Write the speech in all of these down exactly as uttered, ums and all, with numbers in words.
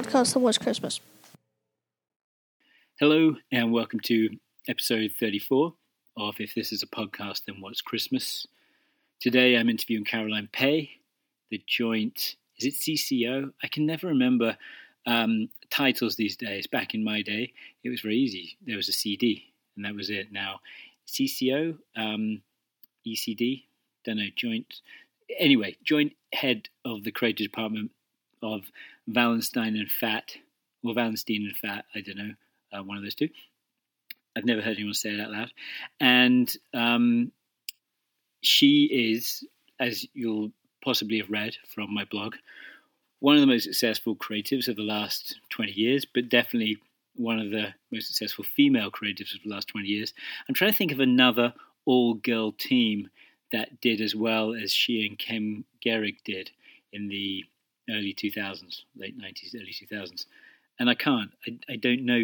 podcast Then What's Christmas? Hello and welcome to episode thirty-four of If This Is a Podcast Then What's Christmas. Today I'm interviewing Caroline Pei, the joint, is it C C O? I can never remember um, titles these days. Back in my day, it was very easy. There was a C D and that was it. Now, C C O, um, E C D, don't know, joint, anyway, joint head of the creative department of Wallenstein and Fat, or Wallenstein and Fat, I don't know. Uh, one of those two. I've never heard anyone say it out loud. And um, she is, as you'll possibly have read from my blog, one of the most successful creatives of the last twenty years, but definitely one of the most successful female creatives of the last twenty years. I'm trying to think of another all-girl team that did as well as she and Kem Gehrig did in the early two thousands, late nineties, early two thousands. And I can't. I, I don't know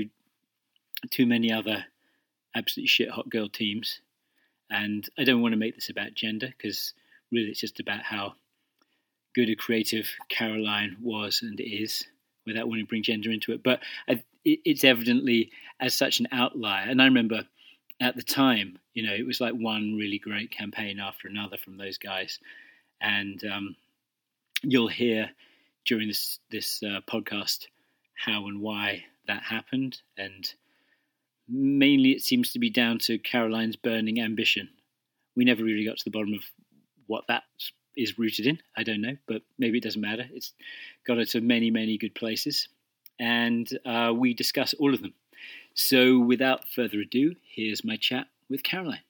too many other absolutely shit hot girl teams, and I don't want to make this about gender because really it's just about how good a creative Caroline was and is without wanting to bring gender into it. But I, it, it's evidently as such an outlier, and I remember at the time, you know, it was like one really great campaign after another from those guys, and um, you'll hear during this this uh, podcast how and why that happened, and mainly it seems to be down to Caroline's burning ambition. We never really got to the bottom of what that is rooted in. I don't know, but maybe it doesn't matter. It's got her to many, many good places, and uh, we discuss all of them. So without further ado, here's my chat with Caroline.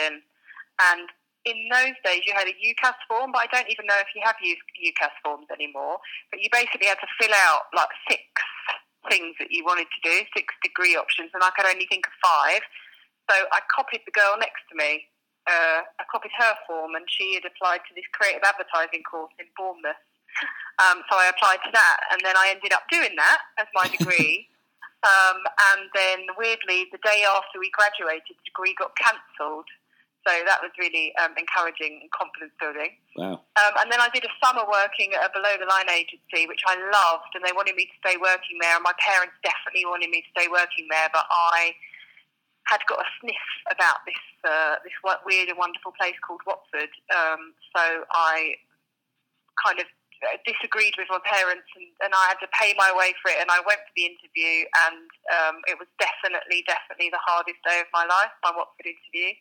And in those days, you had a U C A S form, but I don't even know if you have U C A S forms anymore. But you basically had to fill out like six things that you wanted to do, six degree options, and I could only think of five. So I copied the girl next to me. Uh, I copied her form, and she had applied to this creative advertising course in Bournemouth. Um, so I applied to that, and then I ended up doing that as my degree. um, and then, weirdly, the day after we graduated, the degree got cancelled. So that was really um, encouraging and confidence building. Wow. Um, and then I did a summer working at a below-the-line agency, which I loved, and they wanted me to stay working there. And my parents definitely wanted me to stay working there, but I had got a sniff about this uh, this weird and wonderful place called Watford. Um, so I kind of disagreed with my parents, and, and I had to pay my way for it. And I went for the interview, and um, it was definitely, definitely the hardest day of my life, my Watford interview.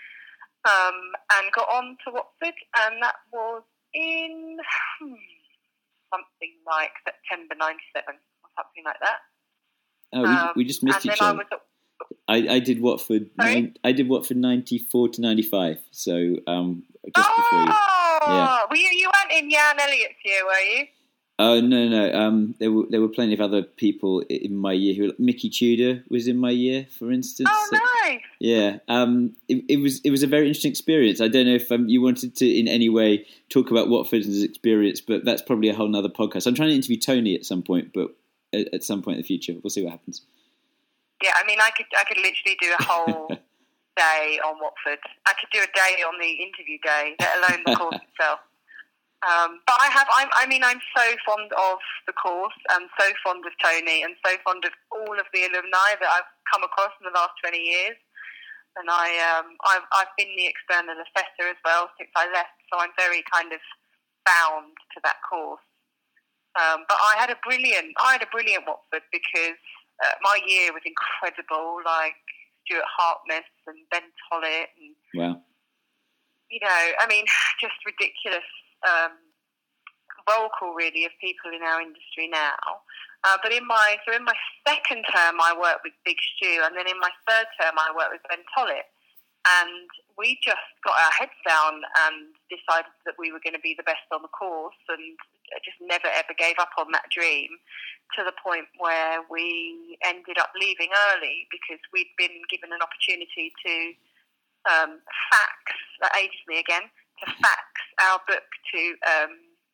Um, and got on to Watford, and that was in hmm, something like September ninety-seven or something like that. Oh, we, um, we just missed and each then other. I, was at, I, I did Watford. Nine, I did Watford ninety-four to ninety-five. So um, just oh, before you. Yeah. Were you, you weren't in Jan Elliott's year, were you? Oh no no. Um, there were there were plenty of other people in my year who. Mickey Tudor was in my year, for instance. Oh, so, nice. Yeah. Um, it, it was it was a very interesting experience. I don't know if um, you wanted to in any way talk about Watford's experience, but that's probably a whole nother podcast. I'm trying to interview Tony at some point, but at, at some point in the future, we'll see what happens. Yeah, I mean, I could I could literally do a whole day on Watford. I could do a day on the interview day, let alone the course itself. Um, but I have, I'm, I mean, I'm so fond of the course and so fond of Tony and so fond of all of the alumni that I've come across in the last twenty years. And I, um, I've, I've been the external assessor as well since I left, so I'm very kind of bound to that course. Um, but I had a brilliant, I had a brilliant Watford because uh, my year was incredible, like Stuart Harkness and Ben Tollett and, wow. you know, I mean, just ridiculous. Um, roll call really of people in our industry now. Uh, but in my so in my second term I worked with Big Stu, and then in my third term I worked with Ben Tollett, and we just got our heads down and decided that we were going to be the best on the course, and just never ever gave up on that dream, to the point where we ended up leaving early because we'd been given an opportunity to um, fax, that ages me again, to fax our book to um,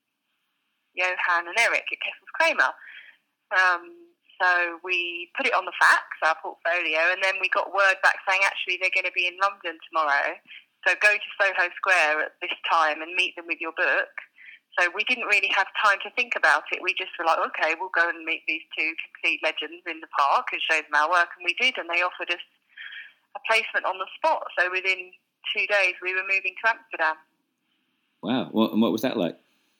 Johan and Eric at Kessels Kramer. Um, so we put it on the fax, our portfolio, and then we got word back saying actually they're going to be in London tomorrow, so go to Soho Square at this time and meet them with your book. So we didn't really have time to think about it. We just were like, okay, we'll go and meet these two complete legends in the park and show them our work. And we did, and they offered us a placement on the spot. So within two days, we were moving to Amsterdam. Wow. What, and what was that like?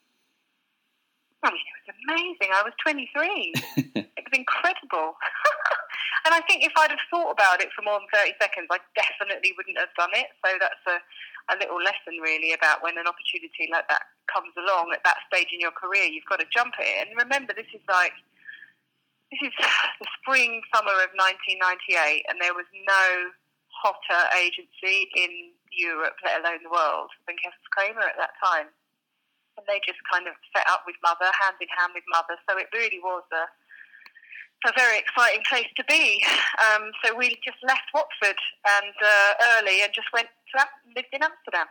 I mean, it was amazing. I was twenty-three. It was incredible. And I think if I'd have thought about it for more than thirty seconds, I definitely wouldn't have done it. So that's a, a little lesson, really, about when an opportunity like that comes along at that stage in your career. You've got to jump at it. And remember, this is like, this is the spring, summer of nineteen ninety-eight, and there was no hotter agency in Europe, let alone the world, than Kessels Kramer at that time. And they just kind of set up with Mother, hand in hand with Mother. So it really was a a very exciting place to be. Um, so we just left Watford and uh, early and just went to lived in Amsterdam.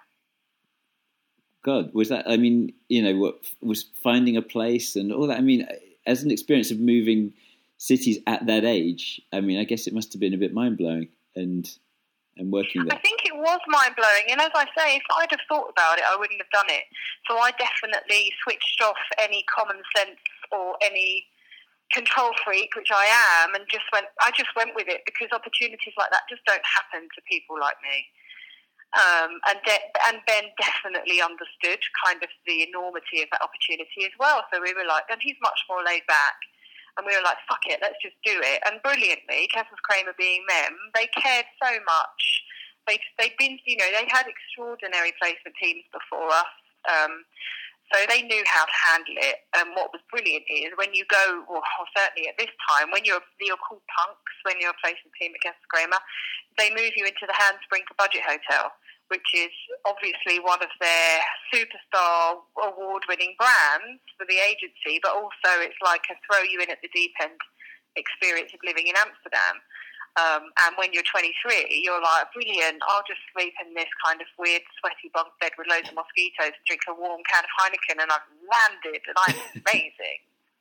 God, was that? I mean, you know, what was finding a place and all that? I mean, as an experience of moving cities at that age, I mean, I guess it must have been a bit mind blowing and and working there. I think it was mind blowing, and as I say, if I'd have thought about it, I wouldn't have done it. So I definitely switched off any common sense or any control freak, which I am, and just went. I just went with it because opportunities like that just don't happen to people like me. Um, and de- and Ben definitely understood kind of the enormity of that opportunity as well. So we were like, and he's much more laid back, and we were like, fuck it, let's just do it. And brilliantly, Kessels Kramer being them, they cared so much. They they'd been, you know, they had extraordinary placement teams before us. Um, So they knew how to handle it. And what was brilliant is when you go, or certainly at this time, when you're you're called punks, when you're a placement team at Kessels Kramer, they move you into the Handsprinker Budget Hotel, which is obviously one of their superstar award-winning brands for the agency, but also it's like a throw you in at the deep end experience of living in Amsterdam. Um, and when you're twenty-three, you're like, brilliant, I'll just sleep in this kind of weird, sweaty bunk bed with loads of mosquitoes and drink a warm can of Heineken, and I've landed, and I'm amazing.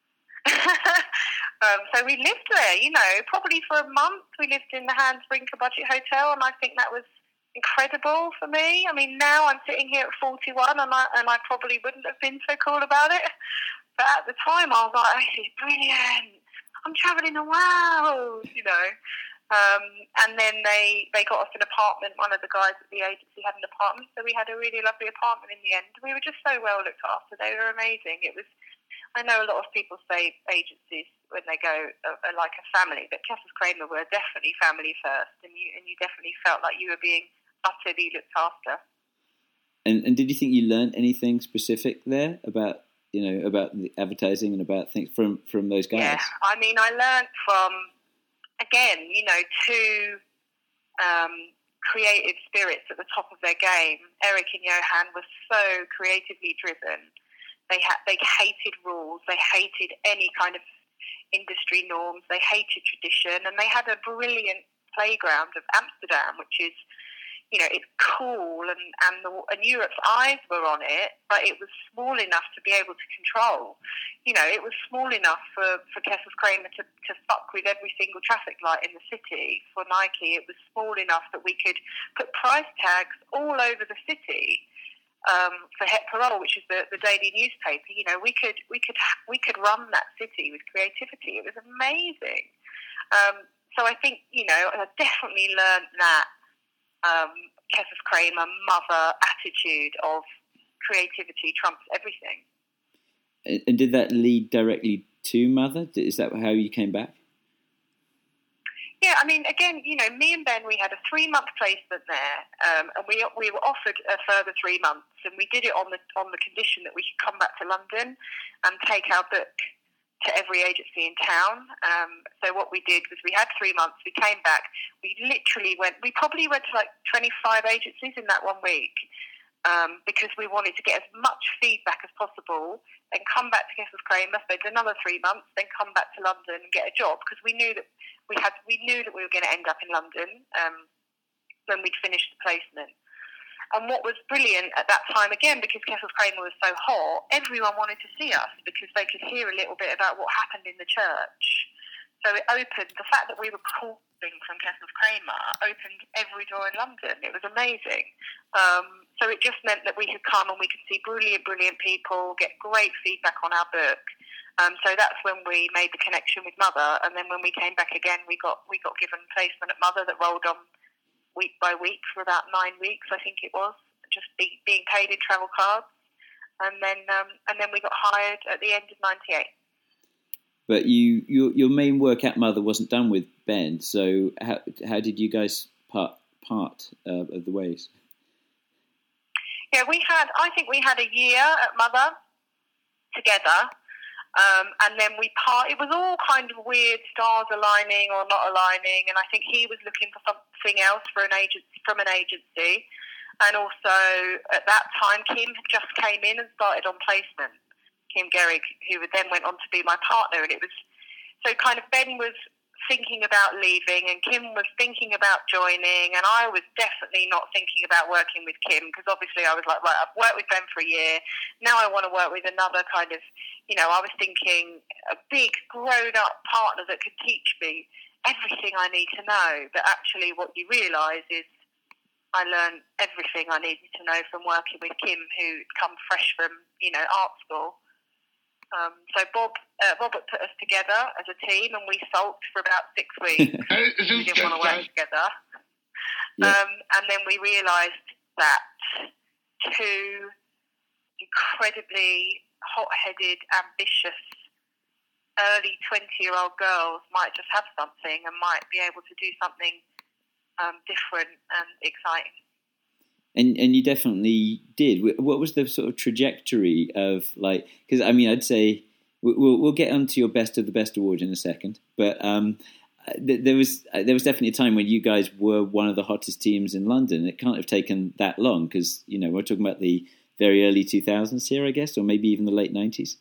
um, so we lived there, you know, probably for a month. We lived in the Handsprinker Budget Hotel, and I think that was incredible for me. I mean, now I'm sitting here at forty-one, and I, and I probably wouldn't have been so cool about it. But at the time, I was like, this is brilliant. I'm travelling the world, you know. Um, and then they, they got us an apartment. One of the guys at the agency had an apartment, so we had a really lovely apartment in the end. We were just so well looked after. They were amazing. It was. I know a lot of people say agencies when they go are, are like a family, but Kessels Kramer were definitely family first, and you and you definitely felt like you were being utterly looked after. And and did you think you learned anything specific there about you know about the advertising and about things from from those guys? Yeah, I mean, I learned from. Again, you know, two um, creative spirits at the top of their game. Eric and Johan were so creatively driven. They had, they hated rules. They hated any kind of industry norms. They hated tradition, and they had a brilliant playground of Amsterdam, which is, you know, it's cool, and and, the, and Europe's eyes were on it, but it was small enough to be able to control. You know, it was small enough for, for Kessels Kramer to, to fuck with every single traffic light in the city. For Nike, it was small enough that we could put price tags all over the city. Um, for Het Parool, which is the, the daily newspaper, you know, we could we could we could run that city with creativity. It was amazing. Um, so I think, you know, I definitely learned that. Um, Kessels Kramer mother attitude of creativity trumps everything. And, and did that lead directly to Mother? Is that how you came back? Yeah, I mean, again, you know, me and Ben, we had a three-month placement there, um, and we we were offered a further three months, and we did it on the on the condition that we could come back to London and take our book to every agency in town. Um, so what we did was we had three months, we came back, we literally went, we probably went to like twenty-five agencies in that one week um, because we wanted to get as much feedback as possible and come back to Kessels Kramer, spend another three months, then come back to London and get a job, because we knew that we had, we knew that we were going to end up in London um, when we'd finished the placement. And what was brilliant at that time, again, because Kessels Kramer was so hot, everyone wanted to see us because they could hear a little bit about what happened in the church. So it opened, the fact that we were calling from Kessels Kramer opened every door in London. It was amazing. Um, so it just meant that we could come and we could see brilliant, brilliant people, get great feedback on our book. Um, so that's when we made the connection with Mother. And then when we came back again, we got we got given placement at Mother that rolled on week by week for about nine weeks, I think it was, just be, being paid in travel cards. And then um, and then we got hired at the end of ninety-eight. But you, your your main work at Mother wasn't done with Ben, so how how did you guys part part uh, of the ways? Yeah, we had. I think we had a year at Mother together, um, and then we part. It was all kind of weird, stars aligning or not aligning, and I think he was looking for something else for an agent from an agency, and also at that time Kim had just came in and started on placement. Kim Gehrig, who then went on to be my partner, and it was so kind of Ben was thinking about leaving and Kim was thinking about joining, and I was definitely not thinking about working with Kim because obviously I was like, right, I've worked with Ben for a year, now I want to work with another kind of, you know, I was thinking a big grown-up partner that could teach me everything I need to know, but actually what you realise is I learned everything I needed to know from working with Kim, who'd come fresh from, you know, art school. Um, so Bob, uh, Robert put us together as a team, and we sulked for about six weeks. We didn't want to work together. Yeah. Um, and then we realised that two incredibly hot-headed, ambitious, early twenty-year-old girls might just have something and might be able to do something um, different and exciting. And and you definitely did. What was the sort of trajectory of, like, because I mean, I'd say we'll we'll get onto your Best of the Best award in a second, but um, there was there was definitely a time when you guys were one of the hottest teams in London. It can't have taken that long because, you know, we're talking about the very early two thousands here, I guess, or maybe even the late nineties.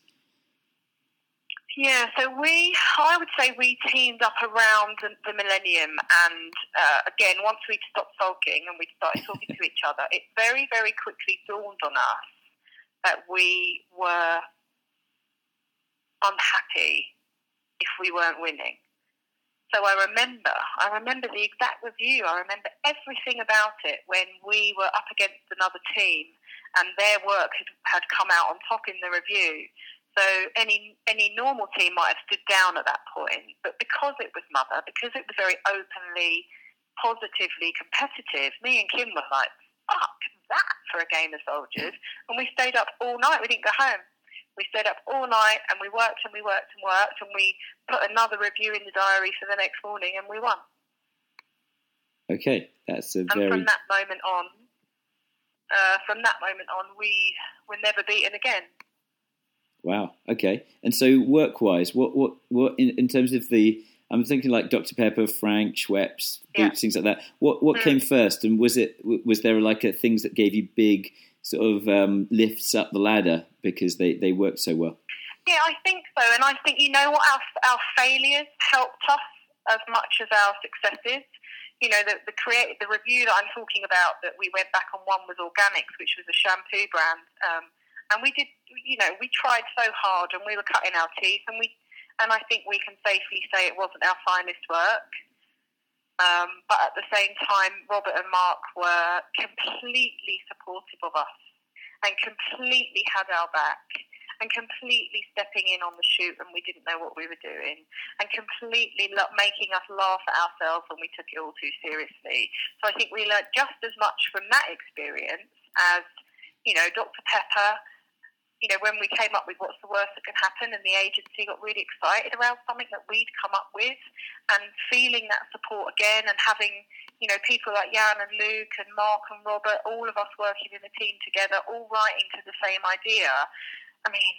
Yeah, so we, I would say we teamed up around the, the millennium, and uh, again, once we'd stopped sulking and we'd started talking to each other, it very, very quickly dawned on us that we were unhappy if we weren't winning. So I remember, I remember the exact review, I remember everything about it when we were up against another team and their work had, had come out on top in the review. So any any normal team might have stood down at that point, but because it was Mother, because it was very openly, positively competitive, me and Kim were like, fuck that for a game of soldiers. And we stayed up all night. We didn't go home. We stayed up all night and we worked and we worked and worked and we put another review in the diary for the next morning and we won. Okay, that's a and very... And from that moment on, uh, from that moment on, we were never beaten again. Wow. Okay. And so, work-wise, what, what, what, in, in terms of the, I'm thinking like Doctor Pepper, Frank, Schweppes, Boots, yeah. things like that. What, what mm. came first? And was it, was there like a, things that gave you big sort of um, lifts up the ladder because they, they worked so well? Yeah, I think so. And I think, you know what, our, our failures helped us as much as our successes. You know, the the, create, the review that I'm talking about that we went back on one was Organics, which was a shampoo brand. Um, And we did, you know, we tried so hard and we were cutting our teeth and we, and I think we can safely say it wasn't our finest work. Um, but at the same time, Robert and Mark were completely supportive of us and completely had our back and completely stepping in on the shoot when we didn't know what we were doing and completely lo- making us laugh at ourselves when we took it all too seriously. So I think we learned just as much from that experience as, you know, Doctor Pepper. You know, when we came up with what's the worst that can happen and the agency got really excited around something that we'd come up with and feeling that support again and having, you know, people like Jan and Luke and Mark and Robert, all of us working in a team together, all writing to the same idea. I mean,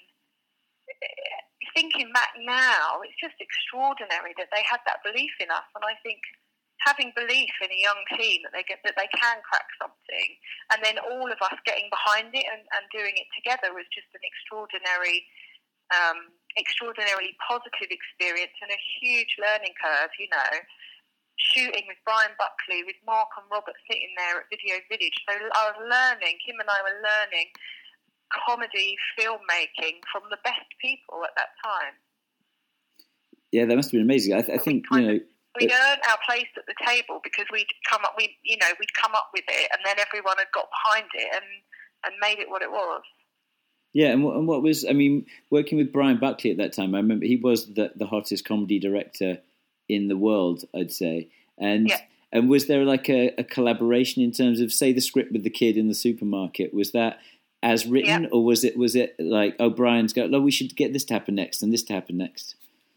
thinking back now, it's just extraordinary that they had that belief in us. And I think having belief in a young team that they get that they can crack something, and then all of us getting behind it and, and doing it together was just an extraordinary, um, extraordinarily positive experience and a huge learning curve. You know, shooting with Brian Buckley, with Mark and Robert sitting there at Video Village. So I was learning. Kim and I were learning comedy filmmaking from the best people at that time. Yeah, that must have been amazing. I, th- I think, you know... We'd earned our place at the table because we'd come up, we, you know, we'd come up with it, and then everyone had got behind it and, and made it what it was. Yeah, and what, and what was, I mean, working with Brian Buckley at that time, I remember he was the, the hottest comedy director in the world, I'd say. And yeah. and was there like a, a collaboration in terms of, say, the script with the kid in the supermarket? Was that as written, yeah. or was it was it like, oh, Brian's go, oh, we should get this to happen next and this to happen next?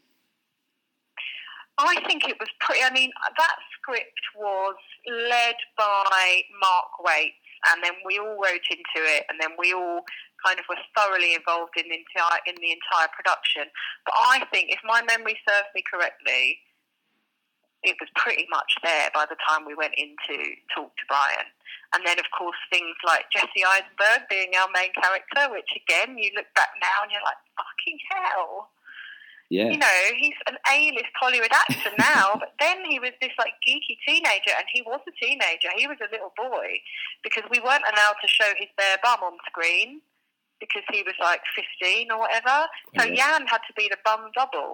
I think it was pretty, I mean, that script was led by Mark Waits, and then we all wrote into it, and then we all kind of were thoroughly involved in the entire, in the entire production. But I think, if my memory serves me correctly, it was pretty much there by the time we went in to talk to Brian. And then, of course, things like Jesse Eisenberg being our main character, which, again, you look back now and you're like, fucking hell. Yeah. You know, he's an A-list Hollywood actor now, but then he was this, like, geeky teenager, and he was a teenager. He was a little boy, because we weren't allowed to show his bare bum on screen because he was, like, fifteen or whatever. So yeah. Jan had to be the bum double.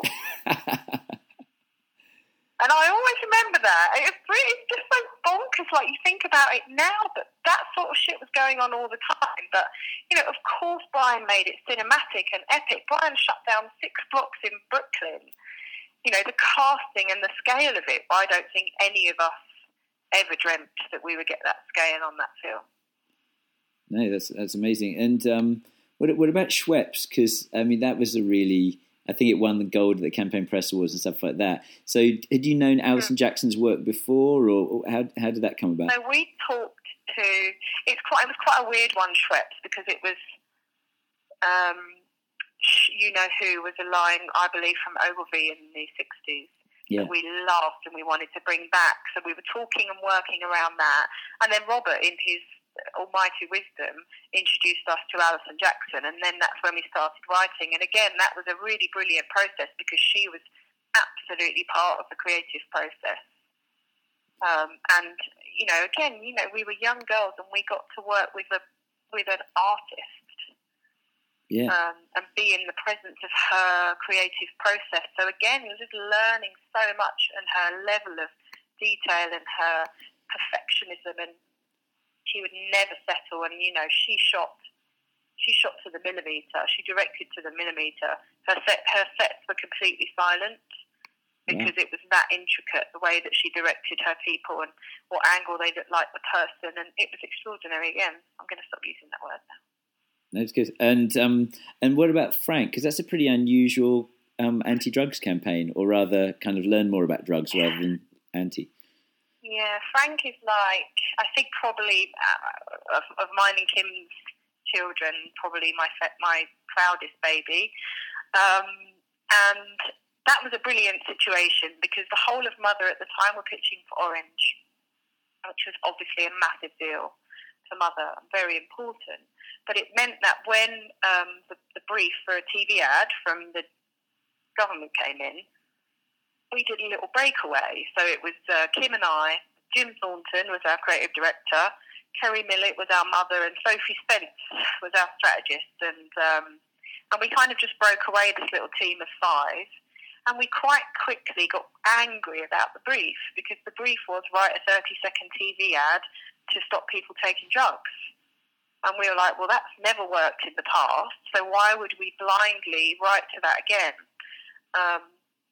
And I always remember that. It's really it's just so bonkers, like, you think about it now, but that sort of shit was going on all the time. But, you know, of course Brian made it cinematic and epic. Brian shut down six blocks in Brooklyn. You know, the casting and the scale of it, I don't think any of us ever dreamt that we would get that scale on that film. No, that's that's amazing. And um, what what about Schweppes? Because, I mean, that was a really... I think it won the gold at the Campaign Press Awards and stuff like that. So had you known Alison Jackson's work before, or how how did that come about? So we talked to, it's quite, it was quite a weird one, Schweppes, because it was, um, You Know Who was a line, I believe, from Ogilvy in the sixties yeah. that we loved and we wanted to bring back. So we were talking and working around that. And then Robert, in his almighty wisdom, introduced us to Alison Jackson, and then that's when we started writing. And again, that was a really brilliant process because she was absolutely part of the creative process. Um, and you know, again, you know, we were young girls and we got to work with a with an artist, yeah, um, and be in the presence of her creative process. So again, you're just learning so much, and her level of detail and her perfectionism, and she would never settle, and, you know, she shot she shot to the millimetre. She directed to the millimetre. Her set, her sets were completely silent because yeah. it was that intricate, the way that she directed her people and what angle they looked like the person, and it was extraordinary. Again, I'm going to stop using that word now. That's good. And um, and what about Frank? Because that's a pretty unusual um, anti-drugs campaign, or rather kind of learn more about drugs rather than anti. Yeah, Frank is like, I think probably uh, of, of mine and Kim's children, probably my my proudest baby. Um, and that was a brilliant situation because the whole of Mother at the time were pitching for Orange, which was obviously a massive deal to Mother, very important. But it meant that when um, the, the brief for a T V ad from the government came in, we did a little breakaway. So it was uh, Kim and I, Jim Thornton was our creative director, Kerry Millett was our mother, and Sophie Spence was our strategist. And um, and we kind of just broke away this little team of five. And we quite quickly got angry about the brief because the brief was write a thirty-second T V ad to stop people taking drugs. And we were like, well, that's never worked in the past, so why would we blindly write to that again? Um,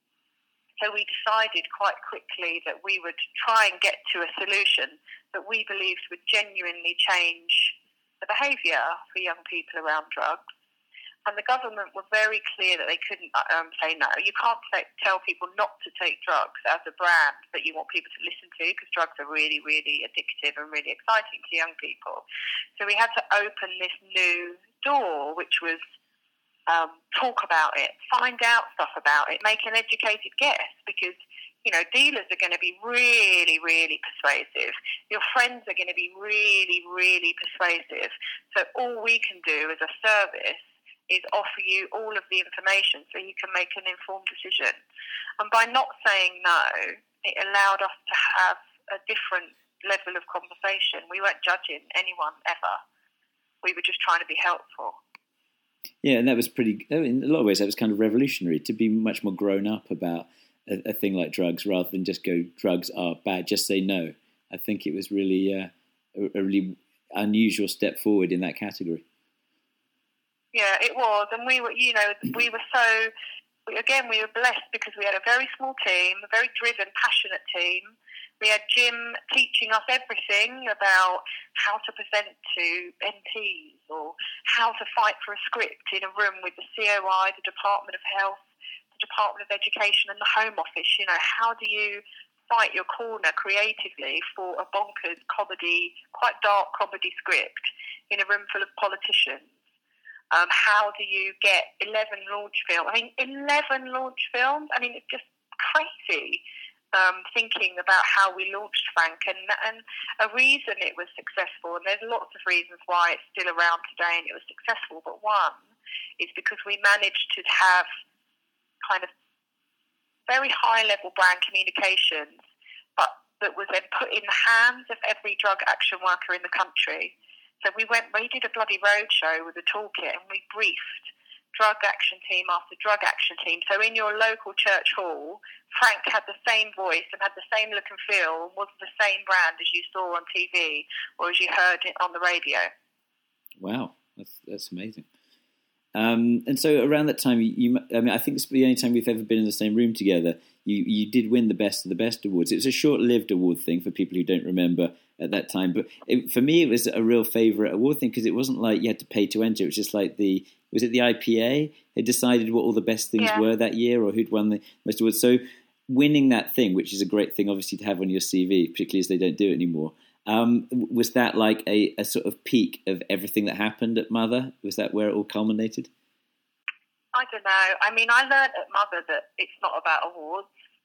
So we decided quite quickly that we would try and get to a solution that we believed would genuinely change the behaviour for young people around drugs. And the government were very clear that they couldn't um, say no. You can't say, tell people not to take drugs as a brand that you want people to listen to, because drugs are really, really addictive and really exciting to young people. So we had to open this new door, which was Um, talk about it, find out stuff about it, make an educated guess, because, you know, dealers are going to be really, really persuasive. Your friends are going to be really, really persuasive. So all we can do as a service is offer you all of the information so you can make an informed decision. And by not saying no, it allowed us to have a different level of conversation. We weren't judging anyone ever. We were just trying to be helpful. Yeah, and that was pretty, in a lot of ways, that was kind of revolutionary, to be much more grown up about a, a thing like drugs rather than just go, drugs are bad, just say no. I think it was really uh, a, a really unusual step forward in that category. Yeah, it was. And we were, you know, we were so, we, again, we were blessed because we had a very small team, a very driven, passionate team. We had Jim teaching us everything about how to present to M Ps or how to fight for a script in a room with the C O I, the Department of Health, the Department of Education and the Home Office. You know, how do you fight your corner creatively for a bonkers comedy, quite dark comedy script in a room full of politicians? Um, how do you get eleven launch films? I mean, eleven launch films? I mean, it's just crazy. Um, thinking about how we launched Frank, and, and a reason it was successful, and there's lots of reasons why it's still around today and it was successful, but one is because we managed to have kind of very high-level brand communications, but that was then put in the hands of every drug action worker in the country. So we went, we did a bloody roadshow with a toolkit, and we briefed drug action team after drug action team. So in your local church hall, Frank had the same voice and had the same look and feel and was the same brand as you saw on T V or as you heard it on the radio. Wow, that's that's amazing. Um, and so around that time, you, you, I mean, I think it's the only time we've ever been in the same room together. You you did win the Best of the Best awards. It was a short-lived award thing for people who don't remember at that time. But it, for me, it was a real favourite award thing because it wasn't like you had to pay to enter. It was just like the, was it the I P A had decided what all the best things yeah. were that year or who'd won the most awards. So winning that thing, which is a great thing, obviously, to have on your C V, particularly as they don't do it anymore. Um, was that like a, a sort of peak of everything that happened at Mother? Was that where it all culminated? I don't know. I mean, I learned at Mother that it's not about awards.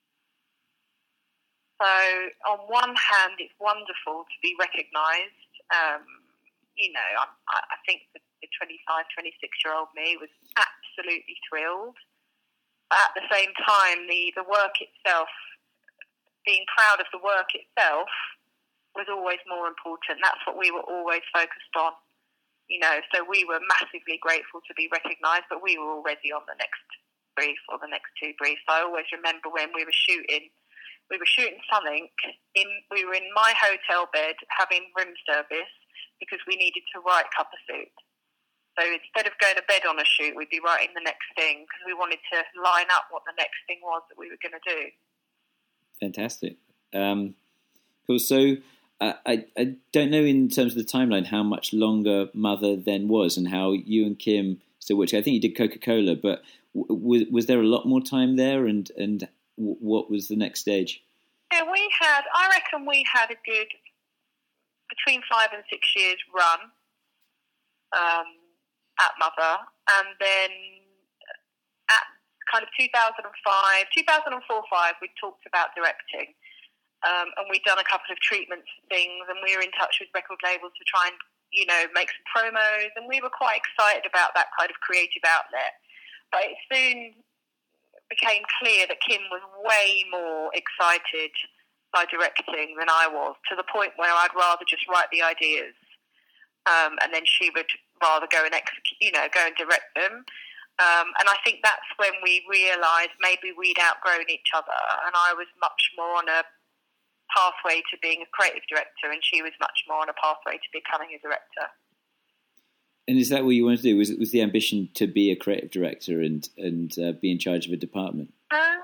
So on one hand, it's wonderful to be recognised. Um, you know, I, I think the, the twenty-five, twenty-six-year-old me was absolutely thrilled. But at the same time, the, the work itself, being proud of the work itself, was always more important. That's what we were always focused on. You know, so we were massively grateful to be recognised, but we were already on the next brief or the next two briefs. I always remember when we were shooting, we were shooting something, in, we were in my hotel bed having room service because we needed to write Cover Suit. So instead of going to bed on a shoot, we'd be writing the next thing because we wanted to line up what the next thing was that we were going to do. Fantastic. Um, cool. So uh, I, I don't know in terms of the timeline how much longer Mother then was and how you and Kim still worked. I think you did Coca-Cola, but w- was, was there a lot more time there and, and w- what was the next stage? Yeah, we had, I reckon we had a good between five and six years run um, at Mother, and then at kind of two thousand five, two thousand four five, we talked about directing, um, and we'd done a couple of treatments things, and we were in touch with record labels to try and, you know, make some promos, and we were quite excited about that kind of creative outlet. But it soon became clear that Kim was way more excited by directing than I was, to the point where I'd rather just write the ideas, um, and then she would rather go and execute, you know, go and direct them. Um, and I think that's when we realised maybe we'd outgrown each other, and I was much more on a pathway to being a creative director, and she was much more on a pathway to becoming a director. And is that what you wanted to do? Was it was the ambition to be a creative director and and uh, be in charge of a department? Uh,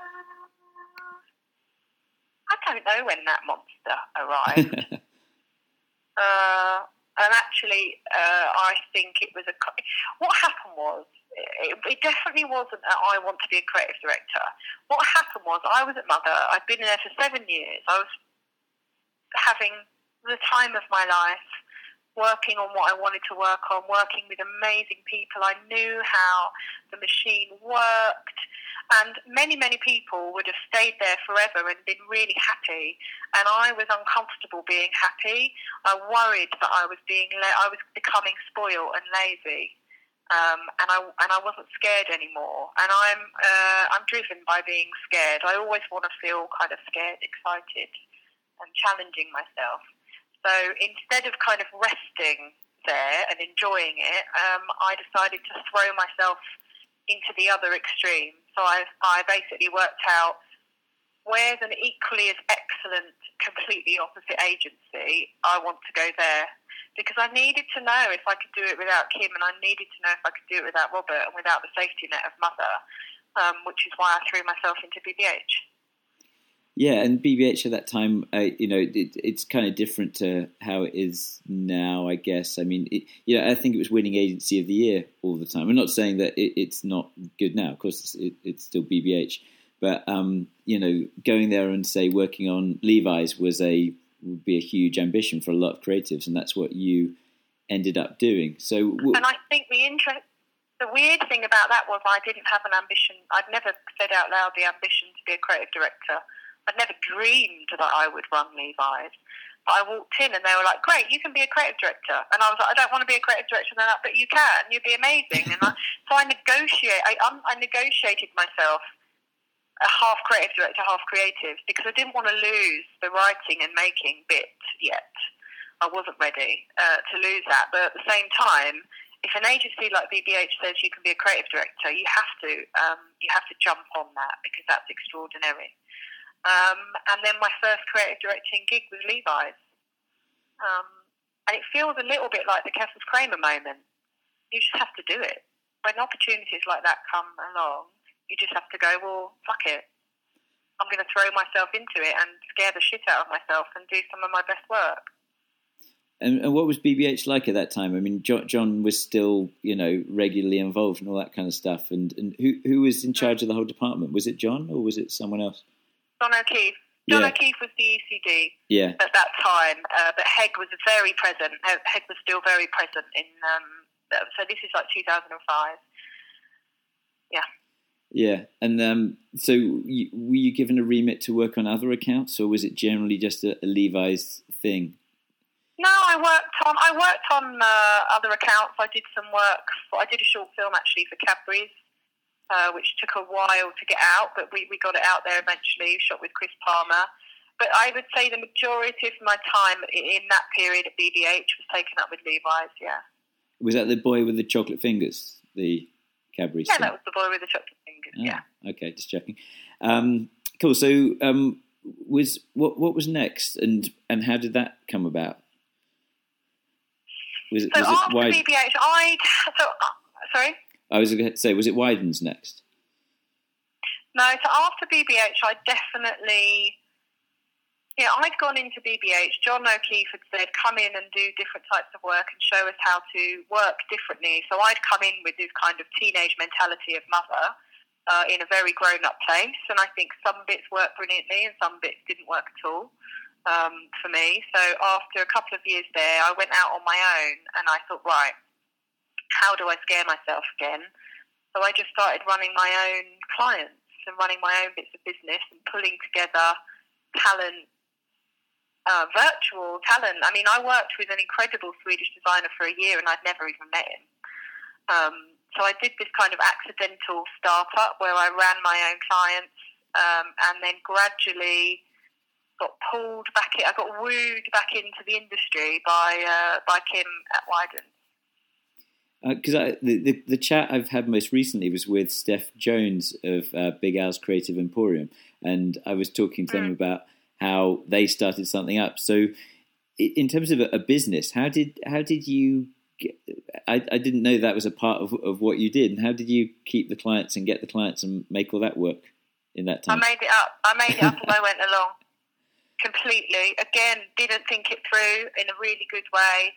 I don't know when that monster arrived. uh, and actually, uh, I think it was a. What happened was, it, it definitely wasn't that I want to be a creative director. What happened was, I was at Mother. I'd been there for seven years. I was having the time of my life, working on what I wanted to work on, working with amazing people. I knew how the machine worked, and many, many people would have stayed there forever and been really happy, and I was uncomfortable being happy. I worried that I was being la- I was becoming spoiled and lazy, um, and I and I wasn't scared anymore. And I'm uh, I'm driven by being scared. I always want to feel kind of scared, excited, and challenging myself. So instead of kind of resting there and enjoying it, um, I decided to throw myself into the other extreme. So I, I basically worked out where's an equally as excellent, completely opposite agency. I want to go there because I needed to know if I could do it without Kim, and I needed to know if I could do it without Robert and without the safety net of Mother, um, which is why I threw myself into B B H. Yeah, and B B H at that time, uh, you know, it, it's kind of different to how it is now, I guess. I mean, it, you know, I think it was winning Agency of the Year all the time. I'm not saying that it, it's not good now. Of course, it's, it, it's still B B H. But, um, you know, going there and, say, working on Levi's was a would be a huge ambition for a lot of creatives, and that's what you ended up doing. So, w- And I think the interest... The weird thing about that was I didn't have an ambition. I'd never said out loud the ambition to be a creative director. I'd never dreamed that I would run Levi's. But I walked in and they were like, great, you can be a creative director. And I was like, I don't want to be a creative director. And they're like, but you can, you'd be amazing. And I, so I negotiate, I, um, I negotiated myself a half creative director, half creative, because I didn't want to lose the writing and making bit yet. I wasn't ready uh, to lose that. But at the same time, if an agency like B B H says you can be a creative director, you have to um, you have to jump on that because that's extraordinary. Um, and then my first creative directing gig was Levi's. Um, and it feels a little bit like the Kessels Kramer moment. You just have to do it. When opportunities like that come along, you just have to go, well, fuck it. I'm going to throw myself into it and scare the shit out of myself and do some of my best work. And, and what was B B H like at that time? I mean, John, John was still, you know, regularly involved and all that kind of stuff. And, and who who was in charge of the whole department? Was it John or was it someone else? John O'Keefe. John Yeah. O'Keefe was the E C D Yeah. at that time, uh, but Heg was very present. Heg was still very present in. Um, so this is like two thousand five. Yeah. Yeah, and um, so you, were you given a remit to work on other accounts, or was it generally just a, a Levi's thing? No, I worked on I worked on uh, other accounts. I did some work. For, I did a short film actually for Cadbury's, uh, which took a while to get out, but we, we got it out there eventually. Shot with Chris Palmer. But I would say the majority of my time in that period at B B H was taken up with Levi's. Yeah. Was that the boy with the chocolate fingers? The Cadbury's? Yeah, thing? that was the boy with the chocolate fingers. Oh, yeah. Okay, just checking. Um, cool. So, um, was what what was next, and and how did that come about? Was it, So was after it Wyd- B B H, I so uh, sorry. I was going to say, was it Wyden's next? No, so after B B H, I definitely, yeah, I'd gone into B B H. John O'Keefe had said, come in and do different types of work and show us how to work differently. So I'd come in with this kind of teenage mentality of Mother uh, in a very grown-up place. And I think some bits worked brilliantly and some bits didn't work at all um, for me. So after a couple of years there, I went out on my own and I thought, right, how do I scare myself again? So I just started running my own clients and running my own bits of business and pulling together talent, uh, virtual talent. I mean, I worked with an incredible Swedish designer for a year and I'd never even met him. Um, so I did this kind of accidental startup where I ran my own clients um, and then gradually got pulled back in, I got wooed back into the industry by uh, by Kim at Wyden. Because uh, the, the the chat I've had most recently was with Steph Jones of uh, Big Al's Creative Emporium, and I was talking to them mm. about how they started something up. So, in terms of a, a business, how did how did you? Get, I I didn't know that was a part of of what you did, and how did you keep the clients and get the clients and make all that work in that time? I made it up. I made it up as I went along. Completely. Again, didn't think it through in a really good way.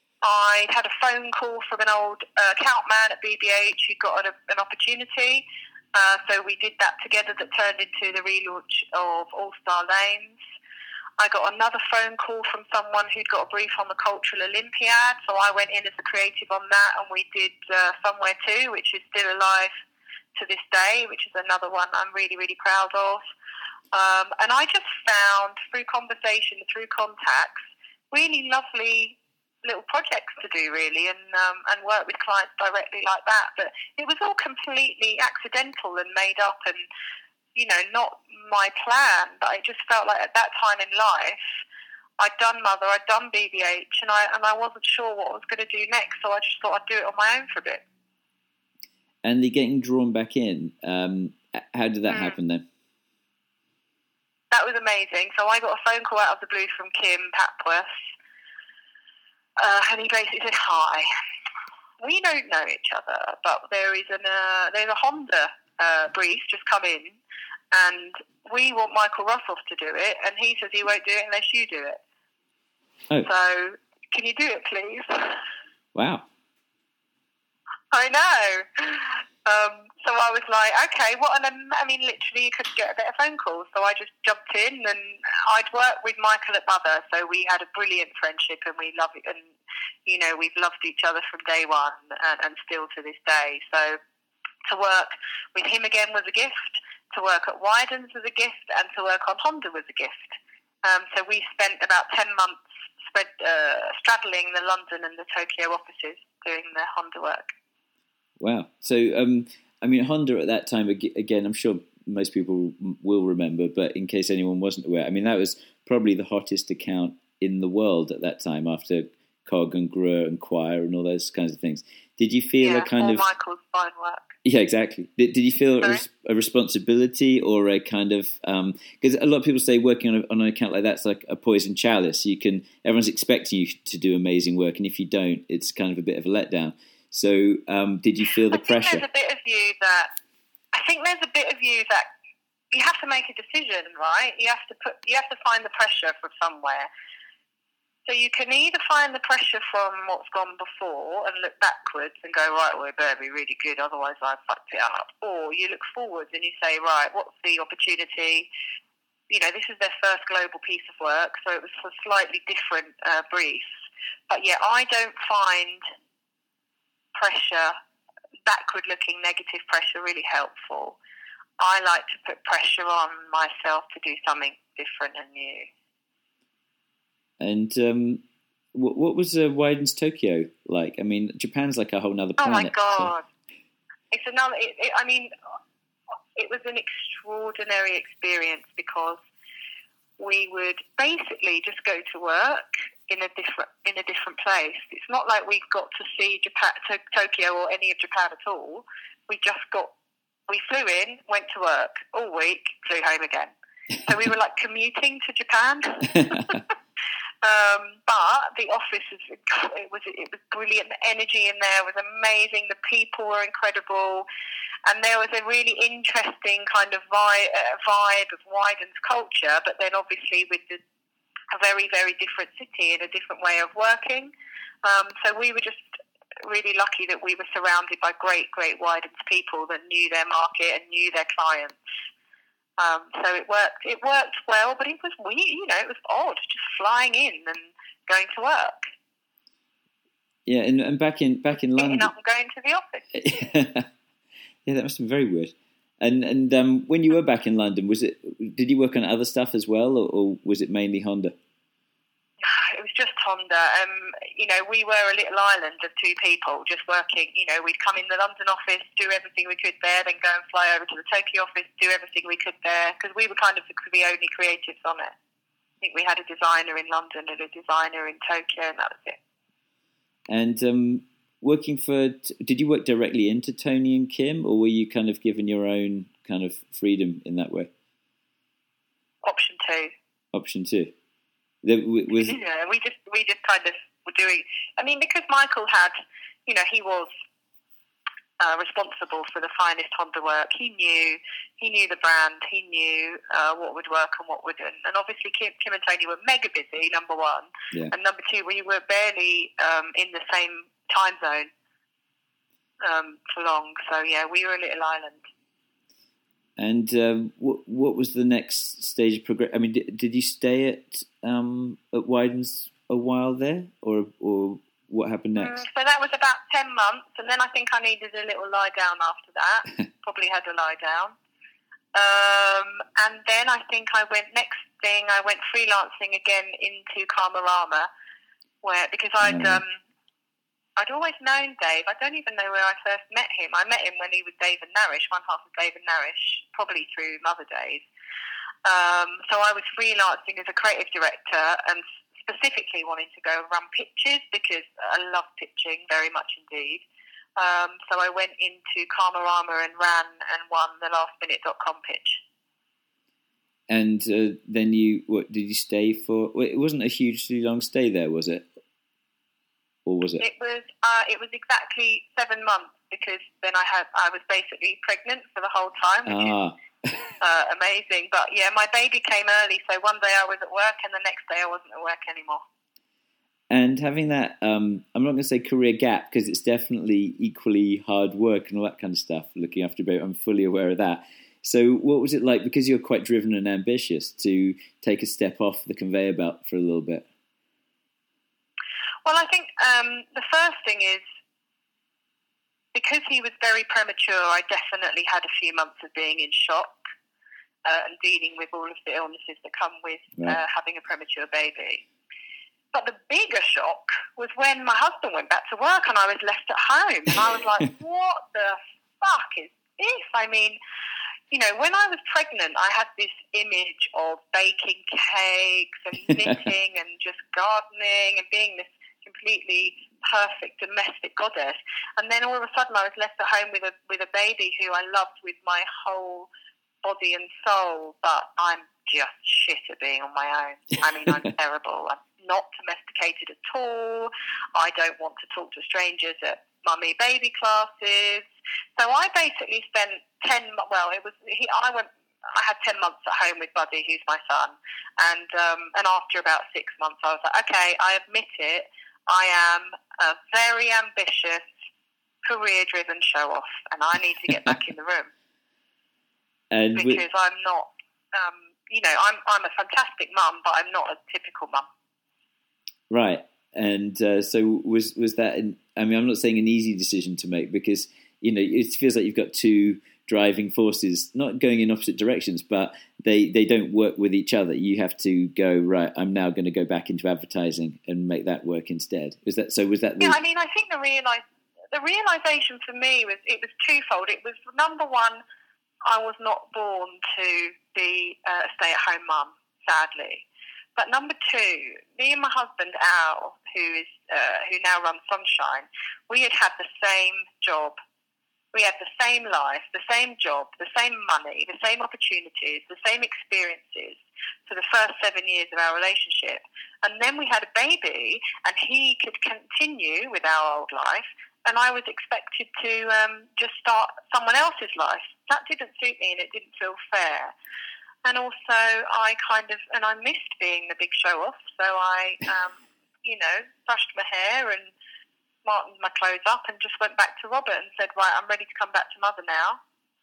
I had a phone call from an old uh, account man at B B H who got an, an opportunity. Uh, so we did that together that turned into the relaunch of All Star Lanes. I got another phone call from someone who'd got a brief on the Cultural Olympiad. So I went in as a creative on that and we did uh, Somewhere Too, which is still alive to this day, which is another one I'm really, really proud of. Um, and I just found, through conversation, through contacts, really lovely little projects to do, really, and um, and work with clients directly like that. But it was all completely accidental and made up and, you know, not my plan. But I just felt like at that time in life, I'd done Mother, I'd done B B H, and I and I wasn't sure what I was going to do next, so I just thought I'd do it on my own for a bit. And the getting drawn back in, um, how did that mm. happen then? That was amazing. So I got a phone call out of the blue from Kim Papworth, uh, and he basically said, "Hi, we don't know each other, but there is an uh, there's a Honda uh, brief just come in, and we want Michael Rossoff to do it, and he says he won't do it unless you do it. Oh. So can you do it, please?" Wow. I know. Um, so I was like, okay, what an, I mean, literally you couldn't get a better phone call. So I just jumped in, and I'd worked with Michael at Mother, so we had a brilliant friendship, and we love it, and, you know, we've loved each other from day one and, and still to this day. So to work with him again was a gift, to work at Wydens was a gift, and to work on Honda was a gift. Um, so we spent about ten months spread, uh, straddling the London and the Tokyo offices doing the Honda work. Wow. So, um, I mean, Honda at that time, again, I'm sure most people will remember, but in case anyone wasn't aware, I mean, that was probably the hottest account in the world at that time after C O G and Greux and Choir and all those kinds of things. Did you feel yeah, a kind all of... Michael's fine work. Yeah, exactly. Did, did you feel a, a responsibility or a kind of... Because um, a lot of people say working on, a, on an account like that's like a poison chalice. You can Everyone's expecting you to do amazing work, and if you don't, it's kind of a bit of a letdown. So, um, did you feel the I pressure? Think there's a bit of you that I think there's a bit of you that you have to make a decision, right? You have to put, you have to find the pressure from somewhere. So you can either find the pressure from what's gone before and look backwards and go, right, well, it better be really good, otherwise I fucked it up. Or you look forwards and you say, right, what's the opportunity? You know, this is their first global piece of work, so it was a slightly different uh, brief. But yeah, I don't find pressure, backward-looking negative pressure, really helpful. I like to put pressure on myself to do something different and new. And um, what, what was uh, Wydens Tokyo like? I mean, Japan's like a whole other planet. Oh my God. So. It's another, it, it, I mean, it was an extraordinary experience because we would basically just go to work in a different in a different place. It's not like we got to see Japan, to, Tokyo or any of Japan at all. We just got, we flew in, went to work all week, flew home again. So we were like commuting to Japan. um, but the office was, it was it was brilliant. The energy in there was amazing. The people were incredible. And there was a really interesting kind of vibe, uh, vibe of Wydens culture, but then obviously with the, a very, very different city and a different way of working. Um, so we were just really lucky that we were surrounded by great, great Wydens people that knew their market and knew their clients. Um, so it worked. It worked well, but it was weird. You know, it was odd, just flying in and going to work. Yeah, and, and back in back in London, getting up and going to the office. Yeah, that must have been very weird. And and um, when you were back in London, was it? Did you work on other stuff as well, or, or was it mainly Honda? It was just Honda. Um, you know, we were a little island of two people just working. You know, we'd come in the London office, do everything we could there, then go and fly over to the Tokyo office, do everything we could there, because we were kind of the, the only creatives on it. I think we had a designer in London and a designer in Tokyo, and that was it. And um, working for, did you work directly into Tony and Kim, or were you kind of given your own kind of freedom in that way? Option two. Option two. There was, yeah, we just we just kind of were doing. I mean, because Michael had, you know, he was uh, responsible for the finest Honda work. He knew he knew the brand. He knew uh, what would work and what wouldn't. And obviously, Kim, Kim and Tony were mega busy. Number one, yeah. And number two, we were barely um, in the same time zone um, for long. So yeah, we were a little island. And um, what what was the next stage of progress? I mean, did, did you stay at um, at Wydens a while there, or or what happened next? Mm, so that was about ten months, and then I think I needed a little lie down after that. Probably had a lie down, um, and then I think I went next thing. I went freelancing again into Karmarama, where because I'd. Mm. Um, I'd always known Dave. I don't even know where I first met him. I met him when he was David Narish, one half of David Narish, probably through Mother Days. Um, so I was freelancing as a creative director and specifically wanting to go and run pitches because I love pitching very much indeed. Um, so I went into Karmarama and ran and won the last minute dot com pitch. And uh, then you, what, did you stay for, well, it wasn't a hugely long stay there, was it? Or was it? It was, uh, it was exactly seven months because then I had, I was basically pregnant for the whole time, which ah. is uh, amazing. But yeah, my baby came early, so one day I was at work and the next day I wasn't at work anymore. And having that, um, I'm not going to say career gap because it's definitely equally hard work and all that kind of stuff, looking after a baby. I'm fully aware of that. So what was it like, because you're quite driven and ambitious, to take a step off the conveyor belt for a little bit? Well, I think um, the first thing is, because he was very premature, I definitely had a few months of being in shock uh, and dealing with all of the illnesses that come with right. uh, having a premature baby. But the bigger shock was when my husband went back to work and I was left at home. And I was like, what the fuck is this? I mean, you know, when I was pregnant, I had this image of baking cakes and knitting and just gardening and being this completely perfect domestic goddess. And then all of a sudden I was left at home with a with a baby who I loved with my whole body and soul, but I'm just shit at being on my own. I mean, I'm terrible. I'm not domesticated at all. I don't want to talk to strangers at mummy baby classes. So I basically spent ten, well, it was, he, I went, I had ten months at home with Buddy, who's my son. And, um, and after about six months, I was like, okay, I admit it. I am a very ambitious, career-driven show-off, and I need to get back in the room. And because we... I'm not, um, you know, I'm I'm a fantastic mum, but I'm not a typical mum. Right. And uh, so was was that, an, I mean, I'm not saying an easy decision to make because, you know, it feels like you've got two driving forces, not going in opposite directions, but they, they don't work with each other. You have to go, right, I'm now going to go back into advertising and make that work instead. Was that, so was that the... Yeah, I mean, I think the, realize, the realisation for me was, it was twofold. It was, number one, I was not born to be a stay-at-home mum, sadly. But number two, me and my husband, Al, who is uh, who now runs Sunshine, we had had the same job. We had the same life, the same job, the same money, the same opportunities, the same experiences for the first seven years of our relationship. And then we had a baby, and he could continue with our old life, and I was expected to um, just start someone else's life. That didn't suit me, and it didn't feel fair. And also, I kind of, and I missed being the big show-off, so I, um, you know, brushed my hair and smartened my clothes up and just went back to Robert and said, right, I'm ready to come back to mother now.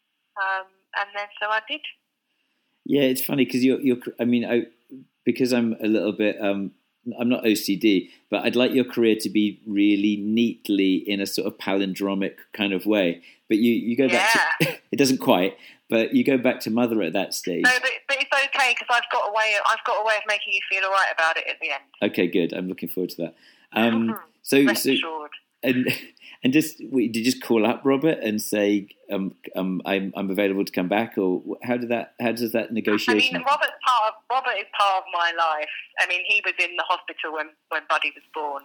Um, and then so I did. Yeah, it's funny because you're, you're, I mean, I, because I'm a little bit, um, I'm not O C D, but I'd like your career to be really neatly in a sort of palindromic kind of way. But you, you go back yeah. to, it doesn't quite, but you go back to mother at that stage. No, but, but it's okay because I've got a way, I've got a way of making you feel all right about it at the end. Okay, good. I'm looking forward to that. Um, so, Rest so assured. and and just did you just call up Robert and say um, um I'm I'm available to come back, or how did that how does that negotiation? I mean, Robert's part of, Robert is part of my life. I mean, he was in the hospital when, when Buddy was born.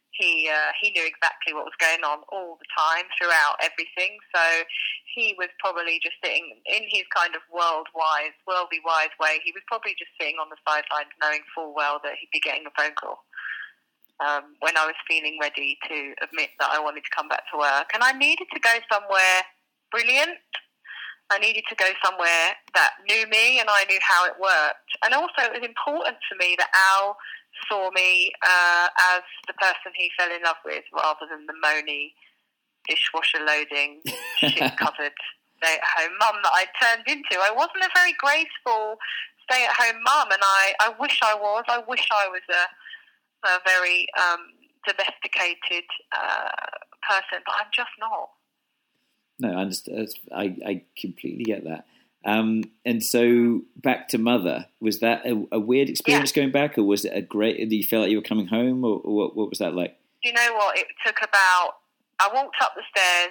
He uh, he knew exactly what was going on all the time throughout everything. So he was probably just sitting in his kind of world-wise, worldly wise way. He was probably just sitting on the sidelines, knowing full well that he'd be getting a phone call. Um, when I was feeling ready to admit that I wanted to come back to work. And I needed to go somewhere brilliant. I needed to go somewhere that knew me and I knew how it worked. And also it was important for me that Al saw me uh, as the person he fell in love with rather than the moany, dishwasher-loading, shit-covered stay-at-home mum that I turned into. I wasn't a very graceful stay-at-home mum, and I, I wish I was. I wish I was a... a very um, domesticated uh, person, but I'm just not. No, I understand. I, I completely get that. Um, and so back to mother, was that a, a weird experience yeah. going back, or was it a great, did you feel like you were coming home, or, or what, what was that like? You know what, it took about, I walked up the stairs,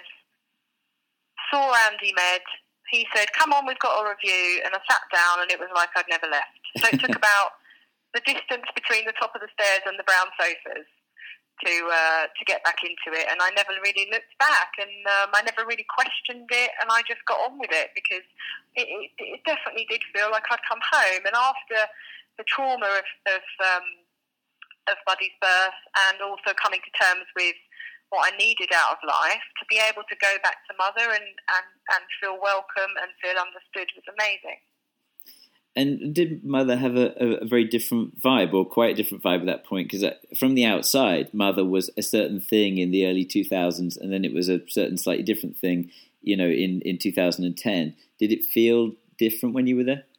saw Andy Med, he said, come on, we've got a review, and I sat down and it was like I'd never left. So it took about the distance between the top of the stairs and the brown sofas to uh, to get back into it. And I never really looked back, and um, I never really questioned it, and I just got on with it because it, it, it definitely did feel like I'd come home. And after the trauma of of, um, of Buddy's birth, and also coming to terms with what I needed out of life, to be able to go back to Mother and, and, and feel welcome and feel understood was amazing. And did Mother have a, a, a very different vibe, or quite a different vibe at that point? Because from the outside, Mother was a certain thing in the early two thousands, and then it was a certain slightly different thing, you know, in, in two thousand ten. Did it feel different when you were there?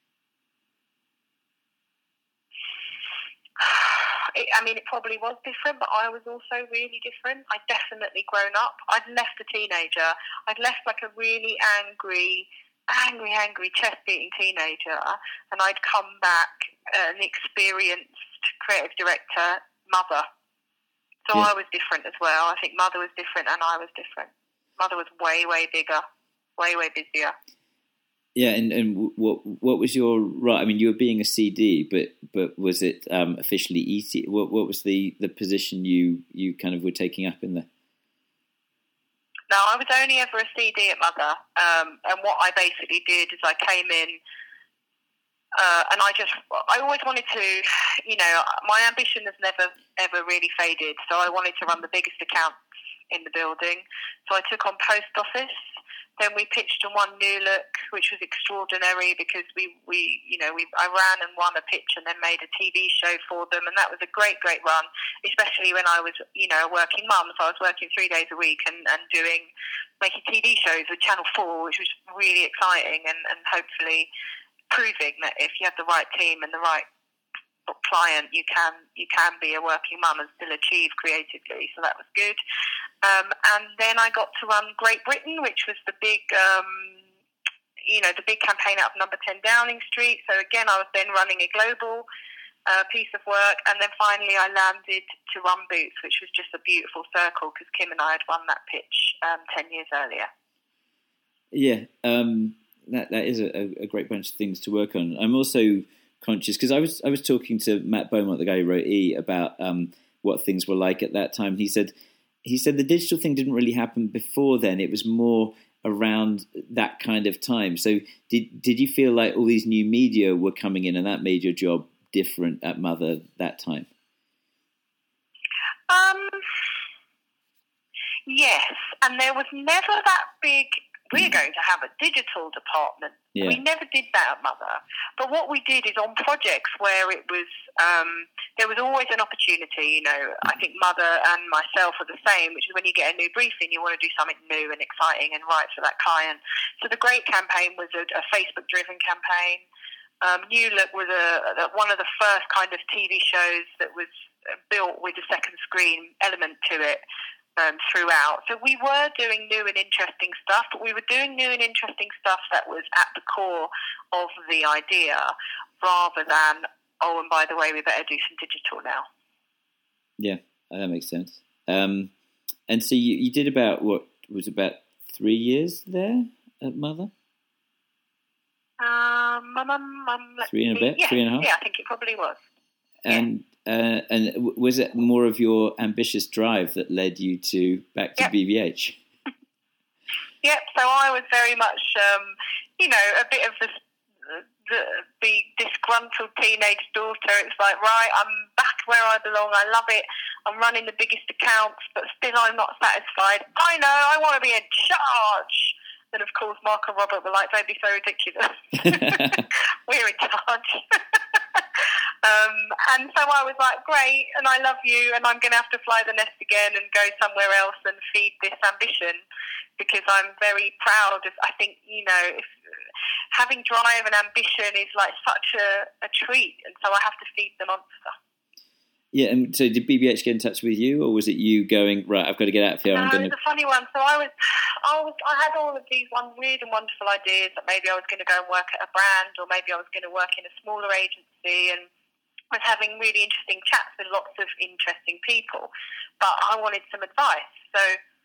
It, I mean, it probably was different, but I was also really different. I'd definitely grown up. I'd left a teenager. I'd left like a really angry, angry, angry, chest-beating teenager, and I'd come back uh, an experienced creative director, Mother. So yeah. I was different as well. I think Mother was different and I was different. Mother was way, way bigger, way, way busier. Yeah, and, and what what was your right? I mean, you were being a C D, but but was it um, officially E C? What what was the, the position you, you kind of were taking up in there? No, I was only ever a C D at Mother, um, and what I basically did is I came in, uh, and I just I always wanted to, you know, my ambition has never ever really faded. So I wanted to run the biggest accounts in the building. So I took on post office. Then we pitched and won New Look, which was extraordinary because we, we you know, we I ran and won a pitch and then made a T V show for them, and that was a great, great run, especially when I was, you know, a working mum. So I was working three days a week and, and doing, making T V shows with Channel four, which was really exciting, and, and hopefully proving that if you have the right team and the right client, you can you can be a working mum and still achieve creatively. So that was good. Um, and then I got to run Great Britain, which was the big, um, you know, the big campaign out of Number ten Downing Street. So again, I was then running a global uh, piece of work, and then finally I landed to run Boots, which was just a beautiful circle because Kim and I had won that pitch um, ten years earlier. Yeah, um, that that is a, a great bunch of things to work on. I'm also conscious because I was I was talking to Matt Beaumont, the guy who wrote E, about um, what things were like at that time. He said. He said the digital thing didn't really happen before then. It was more around that kind of time. So did did you feel like all these new media were coming in and that made your job different at Mother that time? Um, yes, and there was never that big, we're going to have a digital department. Yeah. We never did that at Mother. But what we did is on projects where it was, um, there was always an opportunity, you know, I think Mother and myself are the same, which is when you get a new briefing, you want to do something new and exciting and right for that client. So the Great campaign was a, a Facebook-driven campaign. Um, New Look was a, a, one of the first kind of T V shows that was built with a second screen element to it. Um, throughout. So we were doing new and interesting stuff, but we were doing new and interesting stuff that was at the core of the idea rather than, oh, and by the way, we better do some digital now. Yeah, that makes sense. Um, and so you, you did about, what, was it about three years there at Mother? Um, um, um, um, three and a bit? Yeah, three and a half? Yeah, I think it probably was. And yeah. Uh, and was it more of your ambitious drive that led you to back to yep. B B H? Yep. So I was very much, um, you know, a bit of the, the the disgruntled teenage daughter. It's like, right, I'm back where I belong. I love it. I'm running the biggest accounts, but still, I'm not satisfied. I know. I want to be in charge. And of course, Mark and Robert were like, "Don't be so ridiculous. We're in charge." Um, and so I was like, great, and I love you, and I'm going to have to fly the nest again and go somewhere else and feed this ambition because I'm very proud of, I think, you know, if, having drive and ambition is like such a, a treat, and so I have to feed the monster. Yeah, and so did B B H get in touch with you, or was it you going, right, I've got to get out of here? No, I'm going it was a funny one. So I was, I was, I had all of these one weird and wonderful ideas that maybe I was going to go and work at a brand, or maybe I was going to work in a smaller agency, and was having really interesting chats with lots of interesting people, but I wanted some advice. So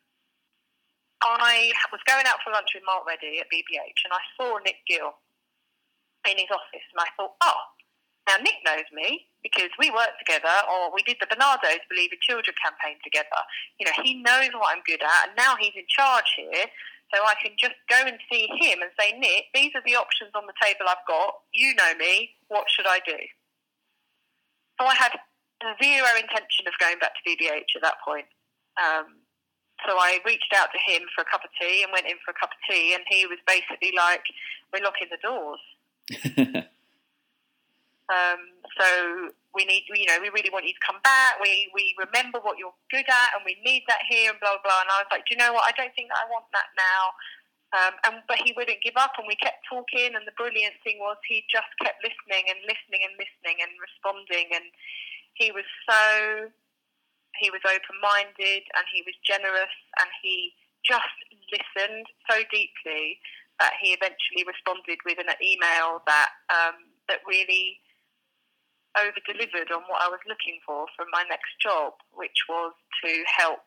I was going out for lunch with Mark Reddy at B B H, and I saw Nick Gill in his office, and I thought, oh, Now, Nick knows me because we worked together, or we did the Bernardo's Believe in Children campaign together. You know, he knows what I'm good at, and now he's in charge here, so I can just go and see him and say, Nick, these are the options on the table I've got. You know me. What should I do? So I had zero intention of going back to B B H at that point. Um, so I reached out to him for a cup of tea and went in for a cup of tea, and he was basically like, we're locking the doors. Um, so we need, you know, we really want you to come back. We we remember what you're good at, and we need that here, and blah blah. blah. And I was like, do you know what? I don't think that I want that now. Um, and but he wouldn't give up, and we kept talking. And the brilliant thing was, he just kept listening and listening and listening and responding. And he was so, he was open-minded, and he was generous, and he just listened so deeply that he eventually responded with an email that um, that really over-delivered on what I was looking for from my next job, which was to help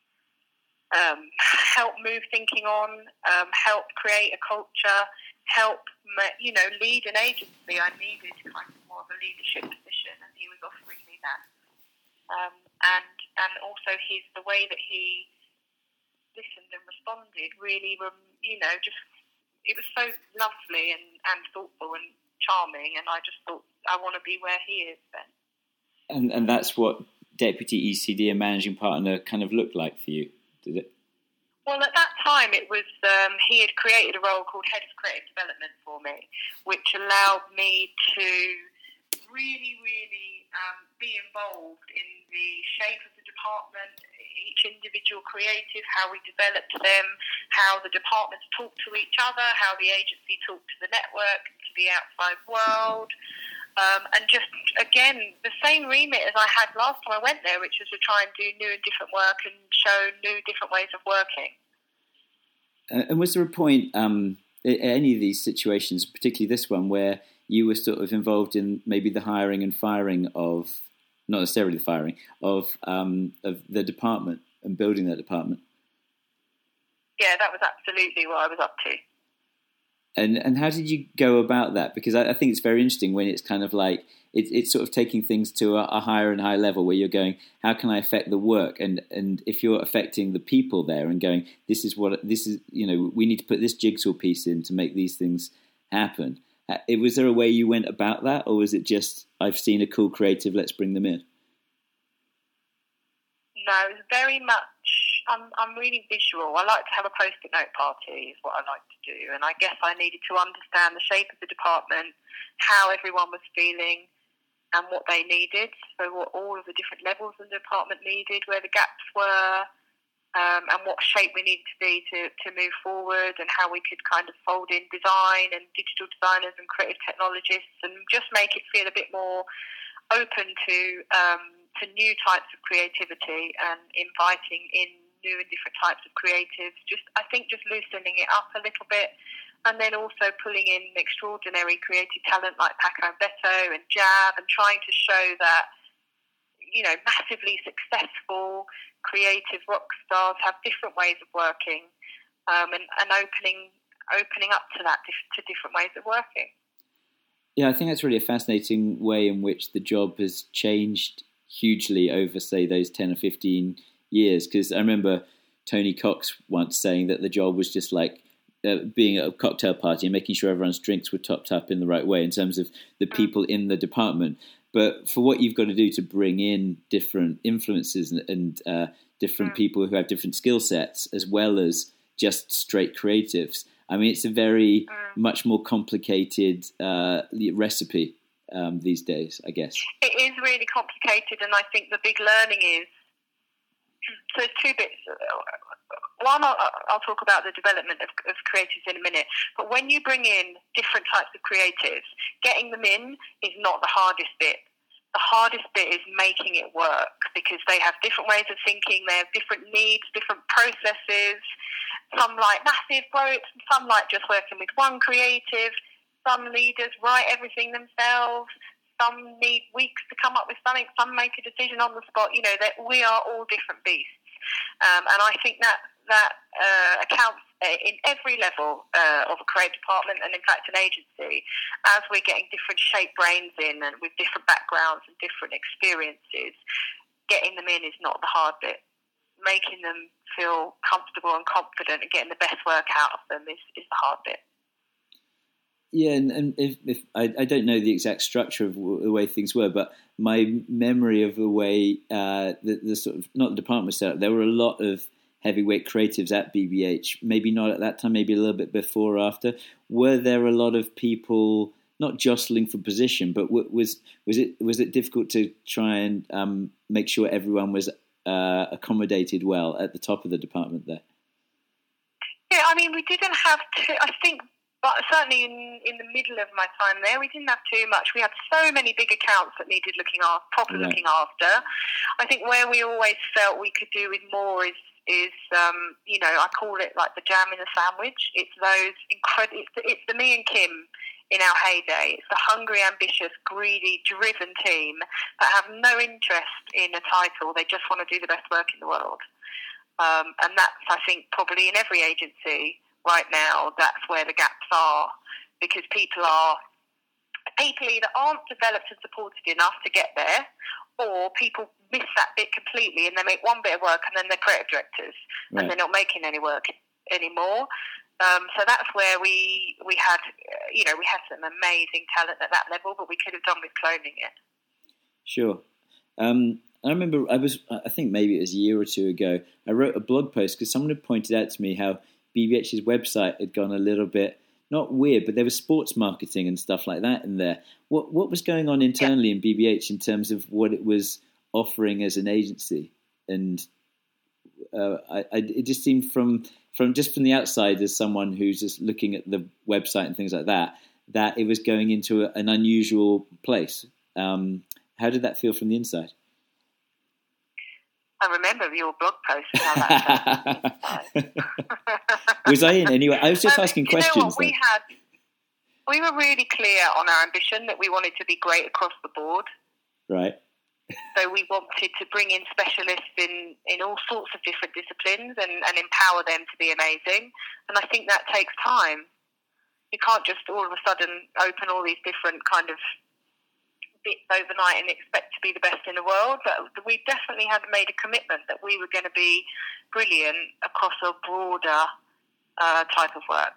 um, help move thinking on, um, help create a culture, help, you know, lead an agency. I needed kind of more of a leadership position, and he was offering me that. Um, and and also his the way that he listened and responded really, you know, just it was so lovely and, and thoughtful and charming, and I just thought, I want to be where he is then. And and that's what Deputy E C D and Managing Partner kind of looked like for you, did it? Well, at that time, it was um, he had created a role called Head of Creative Development for me, which allowed me to really, really um, be involved in the shape of the department, each individual creative, how we developed them, how the departments talk to each other, how the agency talked to the network, to the outside world. Um, and just, again, the same remit as I had last time I went there, which was to try and do new and different work and show new different ways of working. Uh, and was there a point um, in any of these situations, particularly this one, where you were sort of involved in maybe the hiring and firing of, not necessarily the firing, of um, of the department and building that department? Yeah, that was absolutely what I was up to. And and how did you go about that? Because I, I think it's very interesting when it's kind of like, it, it's sort of taking things to a, a higher and higher level where you're going, how can I affect the work? And and if you're affecting the people there and going, this is what, this is, you know, we need to put this jigsaw piece in to make these things happen. It, was there a way you went about that? Or was it just, I've seen a cool creative, let's bring them in? No, it was very much, I'm I'm really visual. I like to have a post-it note party is what I like to do. And I guess I needed to understand the shape of the department, how everyone was feeling and what they needed. So what all of the different levels of the department needed, where the gaps were, um, and what shape we needed to be to, to move forward, and how we could kind of fold in design and digital designers and creative technologists and just make it feel a bit more open to um, to new types of creativity and inviting in new and different types of creatives. Just, I think, just loosening it up a little bit, and then also pulling in extraordinary creative talent like Paco and Beto and Jab, and trying to show that, you know, massively successful creative rock stars have different ways of working, um, and, and opening opening up to that to different ways of working. Yeah, I think that's really a fascinating way in which the job has changed hugely over, say, those ten or fifteen years. Because I remember Tony Cox once saying that the job was just like uh, being at a cocktail party and making sure everyone's drinks were topped up in the right way in terms of the people in the department. But for what you've got to do to bring in different influences and, and uh, different people who have different skill sets, as well as just straight creatives, I mean, it's a very much more complicated uh, recipe um, these days, I guess. It is really complicated, and I think the big learning is, so there's two bits. One, I'll, I'll talk about the development of, of creatives in a minute, but when you bring in different types of creatives, getting them in is not the hardest bit. The hardest bit is making it work, because they have different ways of thinking, they have different needs, different processes. Some like massive groups, some like just working with one creative. Some leaders write everything themselves. Some need weeks to come up with something. Some make a decision on the spot. You know, that we are all different beasts. Um, and I think that that uh, accounts uh, in every level uh, of a creative department and, in fact, an agency, as we're getting different shaped brains in and with different backgrounds and different experiences, getting them in is not the hard bit. Making them feel comfortable and confident and getting the best work out of them is, is the hard bit. Yeah, and, and if, if I, I don't know the exact structure of w- the way things were, but my memory of the way uh, the, the sort of, not the department was set up, there were a lot of heavyweight creatives at B B H, maybe not at that time, maybe a little bit before or after. Were there a lot of people not jostling for position, but w- was was it was it difficult to try and um, make sure everyone was uh, accommodated well at the top of the department there? Yeah, I mean, we didn't have to, I think, but certainly in, in the middle of my time there, we didn't have too much. We had so many big accounts that needed looking after, proper right. looking after. I think where we always felt we could do with more is, is um, you know, I call it like the jam in the sandwich. It's those incredible, it's the, it's the me and Kim in our heyday. It's the hungry, ambitious, greedy, driven team that have no interest in a title. They just want to do the best work in the world. Um, and that's, I think, probably in every agency right now, that's where the gaps are, because people are people either aren't developed and supported enough to get there, or people miss that bit completely and they make one bit of work and then they're creative directors right. and they're not making any work anymore. Um, so that's where we we had, you know, we had some amazing talent at that level, but we could have done with cloning it. Sure. Um, I remember I was, I think maybe it was a year or two ago, I wrote a blog post because someone had pointed out to me how B B H's website had gone a little bit, not weird, but there was sports marketing and stuff like that in there. What what was going on internally yeah. in B B H in terms of what it was offering as an agency? And uh, I, I, it just seemed from from just from the outside, as someone who's just looking at the website and things like that, that it was going into a, an unusual place. Um, how did that feel from the inside? I remember your blog post. How that was I in anyway? I was just um, asking you questions. Know what? We had, we were really clear on our ambition that we wanted to be great across the board. Right. So we wanted to bring in specialists in, in all sorts of different disciplines and, and empower them to be amazing. And I think that takes time. You can't just all of a sudden open all these different kind of bits overnight and expect to be the best in the world, but we definitely had made a commitment that we were going to be brilliant across a broader uh, type of work.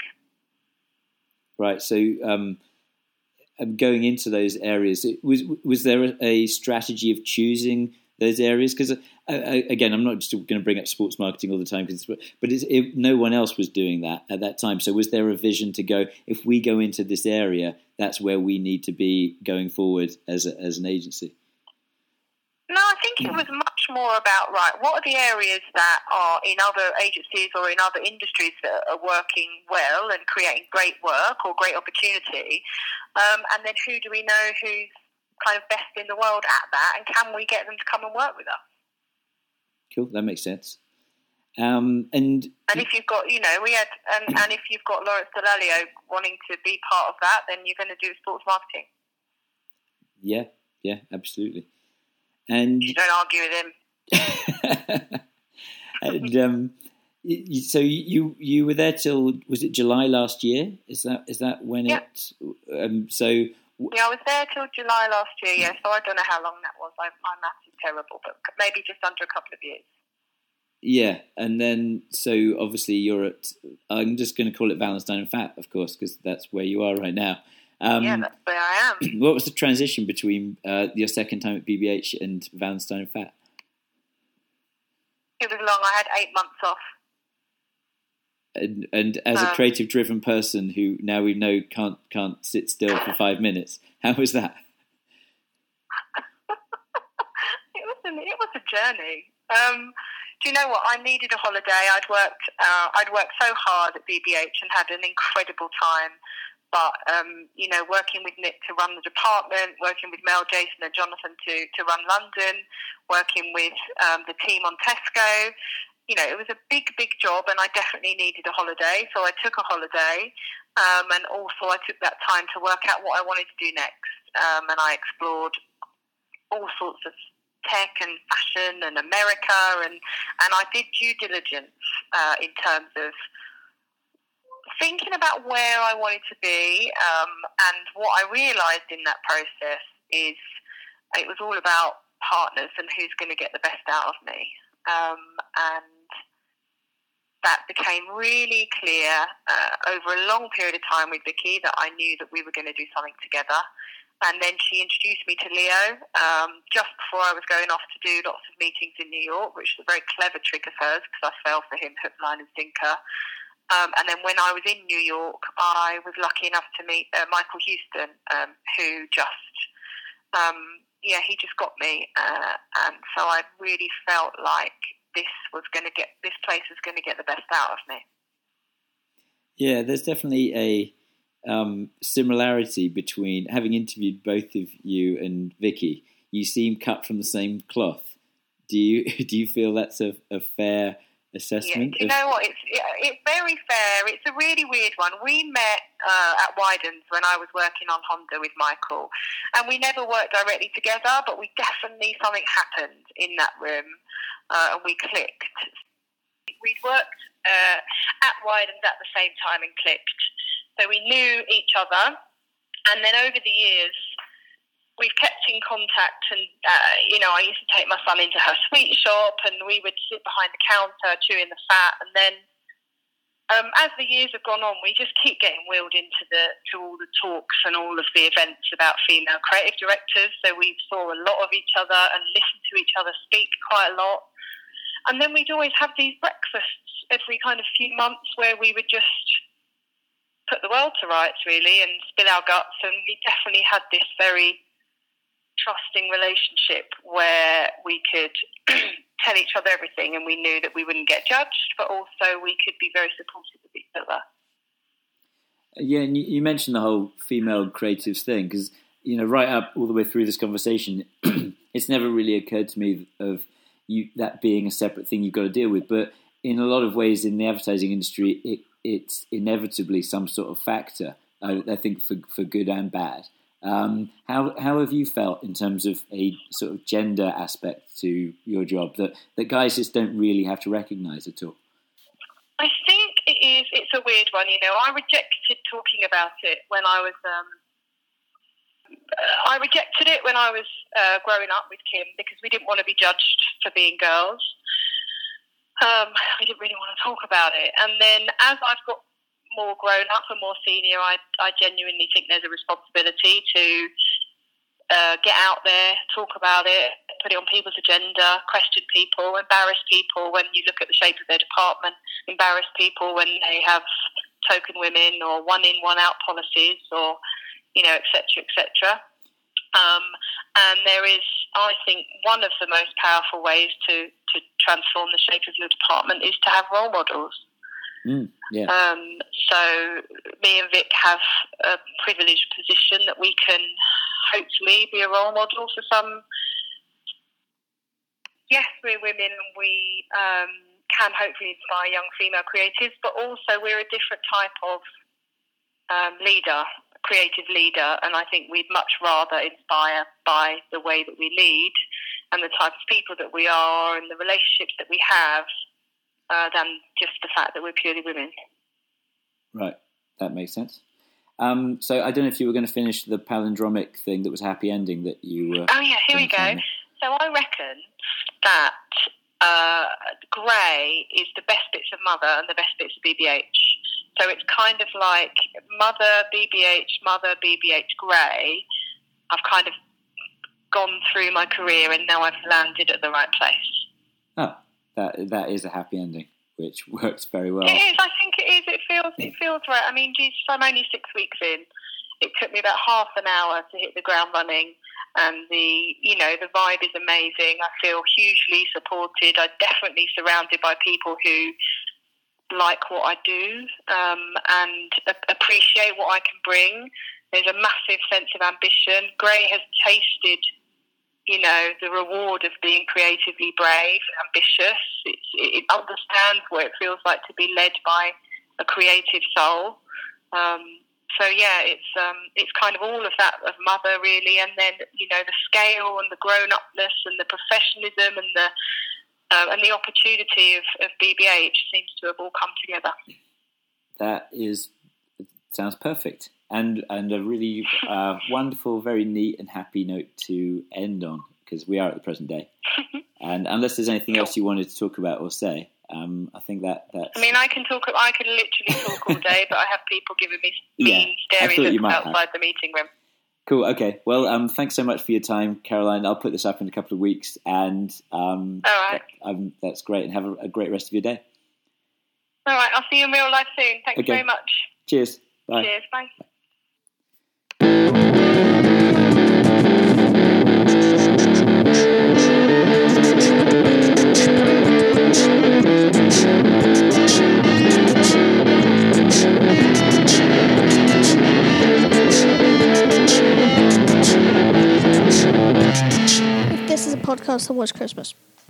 Right. So, um, going into those areas, was was there a strategy of choosing those areas? Because uh, again, I'm not just going to bring up sports marketing all the time, cause it's, but it's, it, no one else was doing that at that time. So, was there a vision to go, if we go into this area, that's where we need to be going forward as a, as an agency? No, I think it was much more about, right, what are the areas that are in other agencies or in other industries that are working well and creating great work or great opportunity, um, and then who do we know who's kind of best in the world at that, and can we get them to come and work with us? Cool, that makes sense. Um, and and if you've got, you know, we had, and, and if you've got Lawrence Dallaglio wanting to be part of that, then you're going to do sports marketing. Yeah, yeah, absolutely. And you don't argue with him. and um, you, so you you were there till, was it July last year? Is that is that when yeah. it? Um, so yeah, I was there till July last year. Yeah, so I don't know how long that was. I, my maths is terrible, but maybe just under a couple of years. Yeah, and then so obviously you're at, I'm just going to call it Wallenstein and Pfatt, of course, because that's where you are right now. Um, yeah, that's where I am. What was the transition between uh, your second time at B B H and Wallenstein and Pfatt? It was long. I had eight months off. And, and as um, a creative-driven person who now we know can't can't sit still for five minutes, how was that? it was an, it was a journey. Um, do you know what? I needed a holiday. I'd worked uh, I'd worked so hard at B B H and had an incredible time. But, um, you know, working with Nick to run the department, working with Mel, Jason and Jonathan to, to run London, working with um, the team on Tesco, you know, it was a big, big job and I definitely needed a holiday. So I took a holiday um, and also I took that time to work out what I wanted to do next. Um, and I explored all sorts of tech and fashion and America and, and I did due diligence uh, in terms of thinking about where I wanted to be, um, and what I realised in that process is it was all about partners and who's going to get the best out of me. Um, and that became really clear uh, over a long period of time with Vicky, that I knew that we were going to do something together. And then she introduced me to Leo um, just before I was going off to do lots of meetings in New York, which was a very clever trick of hers because I fell for him hook, line and sinker. Um, and then when I was in New York, I was lucky enough to meet uh, Michael Houston, um, who just, um, yeah, he just got me. Uh, and so I really felt like this was going to get, this place was going to get the best out of me. Yeah, there's definitely a um, similarity between having interviewed both of you and Vicky. You seem cut from the same cloth. Do you do you feel that's a, a fair assessment? Yeah, you know what? It's it's very fair. It's a really weird one. We met uh, at Wyden's when I was working on Honda with Michael, and we never worked directly together, but we definitely, something happened in that room, uh, and we clicked. We'd worked uh, at Wyden's at the same time and clicked, so we knew each other, and then over the years we've kept in contact, and uh, you know, I used to take my son into her sweet shop, and we would sit behind the counter chewing the fat. And then, um, as the years have gone on, we just keep getting wheeled into the to all the talks and all of the events about female creative directors. So we saw a lot of each other and listened to each other speak quite a lot. And then we'd always have these breakfasts every kind of few months where we would just put the world to rights, really, and spill our guts. And we definitely had this very trusting relationship where we could tell each other everything, and we knew that we wouldn't get judged, but also we could be very supportive of each other. Yeah, and you mentioned the whole female creatives thing, because, you know, right up all the way through this conversation, it's never really occurred to me of you that being a separate thing you've got to deal with. But in a lot of ways in the advertising industry, it, it's inevitably some sort of factor, I, I think, for, for good and bad. Um, how how have you felt in terms of a sort of gender aspect to your job that, that guys just don't really have to recognise at all? I think it is. It's a weird one, you know. I rejected talking about it when I was. Um, I rejected it when I was uh, growing up with Kim because we didn't want to be judged for being girls. Um, we didn't really want to talk about it, and then as I've got more grown up and more senior, I, I genuinely think there's a responsibility to uh, get out there, talk about it, put it on people's agenda, question people, embarrass people when you look at the shape of their department, embarrass people when they have token women or one in, one out policies, or, you know, et cetera, et cetera. Um, and there is, I think, one of the most powerful ways to, to transform the shape of your department is to have role models. Mm, yeah. Um, so me and Vic have a privileged position that we can hopefully be a role model for some. Yes, we're women and we um, can hopefully inspire young female creatives, but also we're a different type of um, leader, creative leader, and I think we'd much rather inspire by the way that we lead and the type of people that we are and the relationships that we have, Uh, than just the fact that we're purely women. Right, that makes sense. Um, so I don't know if you were going to finish the palindromic thing that was a happy ending that you were... Oh yeah, here we go. So I reckon that uh, grey is the best bits of Mother and the best bits of B B H. So it's kind of like Mother, B B H, Mother, B B H, grey. I've kind of gone through my career and now I've landed at the right place. Oh. That that is a happy ending, which works very well. It is. I think it is. It feels. It feels right. I mean, geez, I'm only six weeks in. It took me about half an hour to hit the ground running, and the you know the vibe is amazing. I feel hugely supported. I'm definitely surrounded by people who like what I do um, and a- appreciate what I can bring. There's a massive sense of ambition. Grey has tasted, you know, the reward of being creatively brave and ambitious. It's, it understands what it feels like to be led by a creative soul. Um, so yeah, it's um, it's kind of all of that of Mother, really, and then you know the scale and the grown-upness and the professionalism and the uh, and the opportunity of, of B B H seems to have all come together. that is sounds perfect, and and a really uh, wonderful, very neat and happy note to end on, because we are at the present day. And unless there's anything else you wanted to talk about or say, um, I think that that's... I mean, I can talk. I could literally talk all day, but I have people giving me yeah, mean, scary looks outside have. the meeting room. Cool. Okay. Well, um, thanks so much for your time, Caroline. I'll put this up in a couple of weeks, and um, all right, that, um, that's great. And have a, a great rest of your day. All right. I'll see you in real life soon. Thanks okay. very much. Cheers. Bye. Cheers. Bye. This is a podcast that was Christmas.